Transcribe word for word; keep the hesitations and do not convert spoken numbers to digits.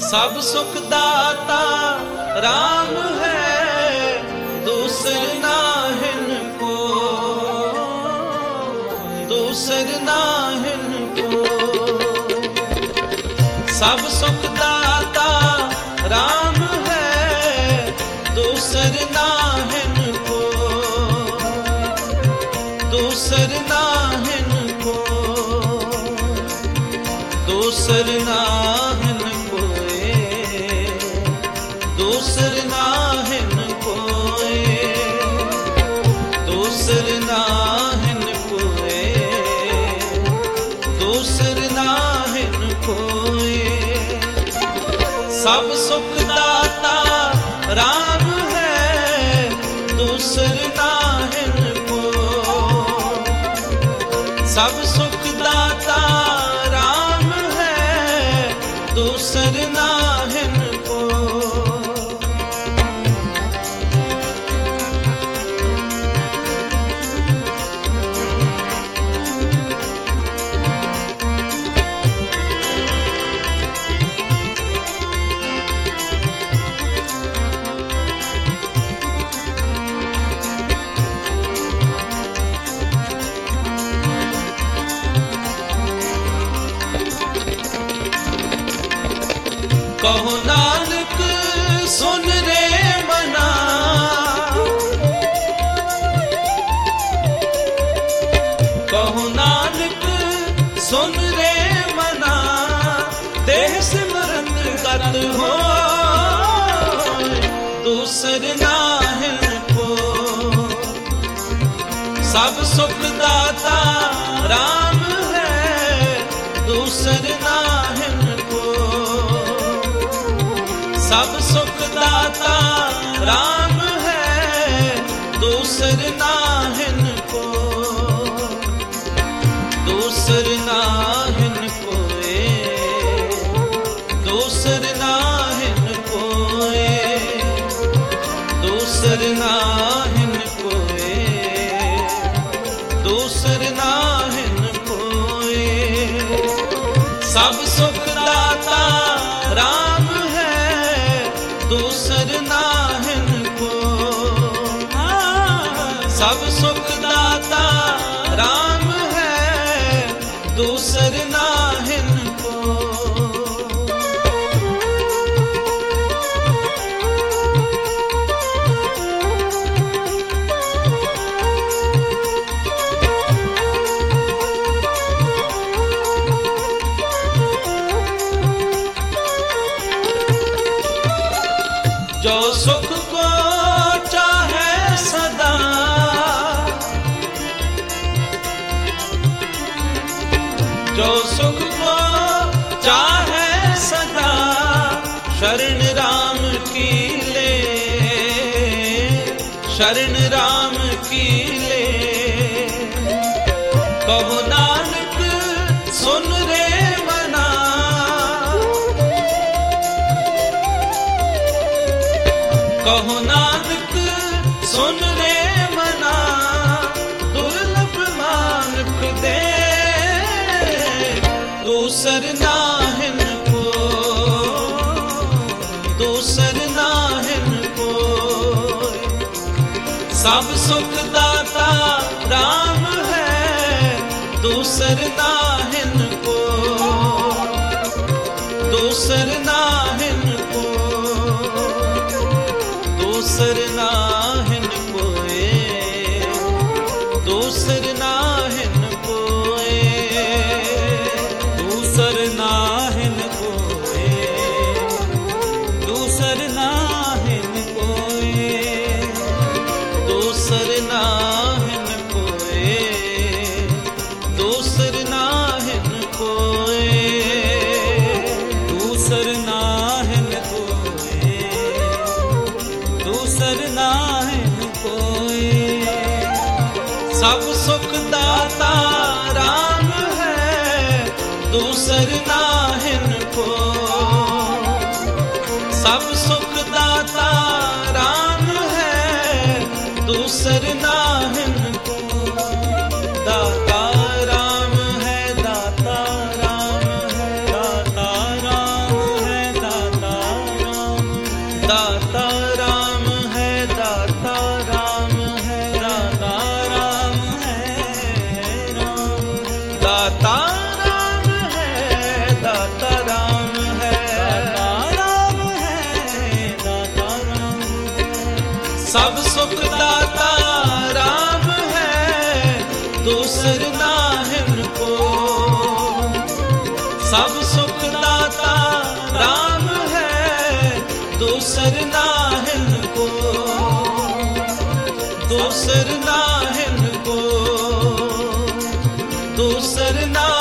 सब सुख दाता राम है, दूसर नाहिन को, दूसर नाहिन को। सब सुख दाता राम है, दूसर नाहिन को, दूसर नाहिन को, दूसर नाहिन कोए, दूसर नाहिन कोए, दूसर नाहिन कोए, दूसर नाहिन कोए। सब सुख दाता राम है, दूसर नाहिन को। सब सुख दाता राम है, दूसर नाहिन को। कहो नानक सुन रे मना, कहो नानक सुन रे मना, देह सिमरन गत हो, दूसर नाहिन को। सब सुख दाता राम है, दूसर नाहिन को। सब सुख दाता राम है, दूसर नाहिन को, दूसर नाहिन कोए, दूसर नाहिन कोए, दूसर नाहिन कोए, दूसर नाहिन कोए। सब सुख दाता राम है, दूसर नाहिन को। सब सुख दाता राम है, दूसर नाहिन को। जो सुख को चाहे सदा, जो सुख को चाहे सदा, शरण राम की ले, शरण राम की ले। कहो नानक सुन रे मना, कहो नानक सुन रे मना, दुर्लभ मानक दे, दूसर नाहिन को, दूसर नाहिन को। सब सुख दाता राम है, दूसर नाहिन को, दूसर नाहिन को, दूसर नाहिन कोए, दूसर नाहिन कोए, दूसर नाहिन कोए, दूसर नाहिन कोए, दूसर नाहिन कोए, दूसर नाहिन कोए, दूसर नाहिन कोए, दूसर नाहिन कोए। सब सुख दाता राम है, दूसर नाहिन को। सब सुख दाता राम है, दूसर नाहिन को। दाता राम है, दाता राम है, दाता राम है, दाता दाता राम है, दाता राम है, दाता राम है, दाता राम है। सब सुख दाता राम है, दूसर नाहिन को। सब सुख दाता राम है, दूसर नाहिन को, दूसर नाहिन को, दूसर ना